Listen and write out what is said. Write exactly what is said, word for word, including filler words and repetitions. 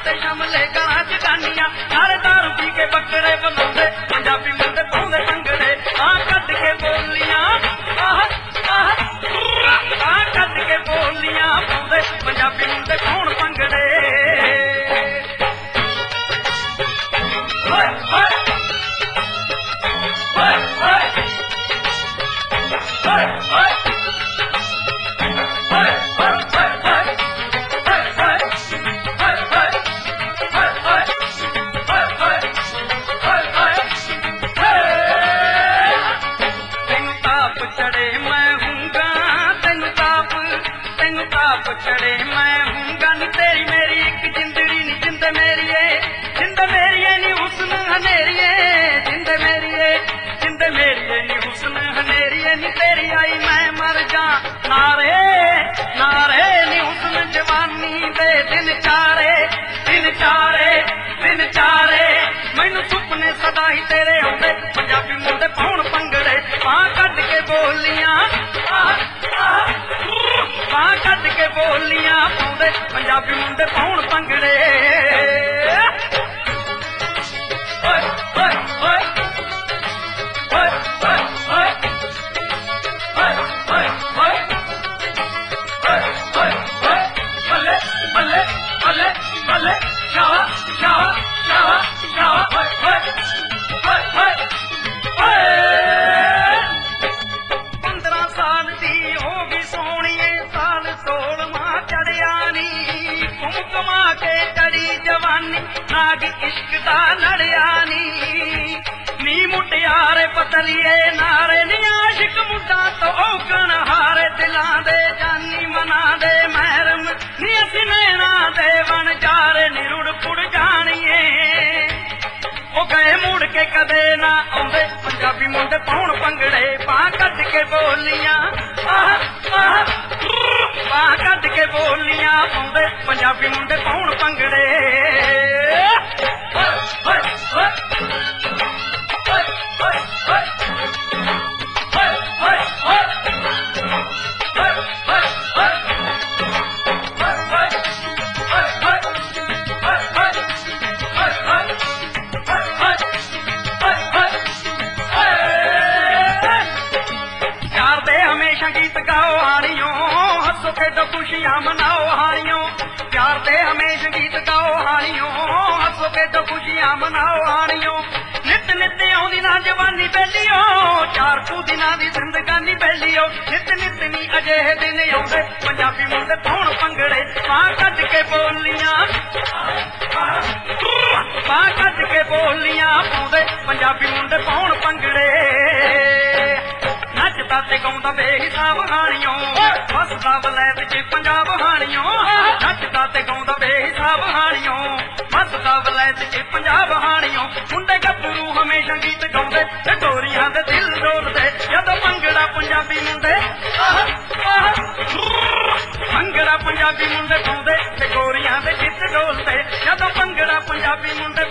ते शमले गलां च गानियां नाले दारू पी के बकरे बनाउंदे पंजाबी मुंडे पाउंदे भंगड़े आ कट के बोलियां आह आह आ कट के बोलियां पाउंदे पंजाबी मुंडे पाउण भंगड़े चढ़े मैं हूँगा नी तेरी मेरी एक जिंदड़ी नी जिंद मेरी जिंद मेरी नी हुस्न हनेरिए जिंद मेरी जिंद मेरी नी हुस्न हनेरिए नी तेरी आई मैं मर जा नारे नारे नी हुस्न जवानी दे दिन चारे दिन चारे दिन चारे मैनू सुपने सदा ही तेरे आउंदे पंजाबी मुंडे पाउण भंगड़े बांह कट के बोलियां बांह कट के बोलियां पाउंदे पंजाबी मुंडे पाउण भंगड़े बल्ले बल्ले बल्ले बल्ले शाह शाह शाह शाह पंद्रह साल दी हो गई सोहणीए साल सोलवां चढ़िया नी घुम घुमा के चढ़ी जवानी नाग इश्क दा लड़िया नी नी मुटियारे पतलिए नारे नी आशिक मुद्दा तो औगण हारे दिलां दे जानी मना दे महरम नी असी नैना दे बन जारे नी रुड़ पुड़ जानिए ओ गए मुड़ के कदे ना आउंदे पंजाबी मुंडे पाउण भंगड़े बांह कट के बोलियां आह आह बांह कट के बोलियां पाउंदे पंजाबी मुंडे पाउण भंगड़े गीत गाओ हारियों हंसो खेडो खुशियां मनाओ हारियों प्यार दे हमेशा गीत गाओ हारियों हंसो खेडो खुशियां मनाओ हारियों नित नित आउंदी ना जवानी बेलियो चार कू दिनां दी जिंदगानी बेलियो नित नित नी अजिहे दिन आउंदे पंजाबी मुंडे पाउण भंगड़े बांह कट के बोलियां बांह कट के बोलियां पाउंदे पंजाबी मुंडे पाउण भंगड़े नचदा ते गाउंदा बेहिसाब हानियों हसदा वलैत च पंजाब हानियों नचदा ते गाउंदा बेहिसाब हानियों हसदा वलैत च पंजाब हानियों मुंडे गभरू हमेशा गीत गाउंदे ते गोरियां दे दिल डोलदे जदों भंगड़ा पंजाबी मुंडे भंगड़ा पंजाबी मुंडे पाउंदे ते गोरियां दे चित डोलदे जदों भंगड़ा पंजाबी मुंडे